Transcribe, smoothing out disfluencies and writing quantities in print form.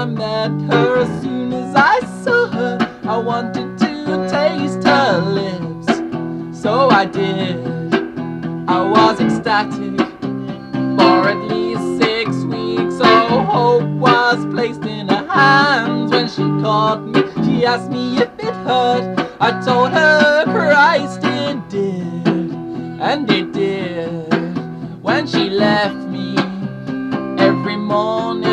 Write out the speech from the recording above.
I met her, as soon as I saw her, I wanted to taste her lips. So I did. I was ecstatic for at least 6 weeks. Oh, hope was placed in her hands when she caught me. She asked me if it hurt. I told her Christ it did, and it did. When she left me every morning,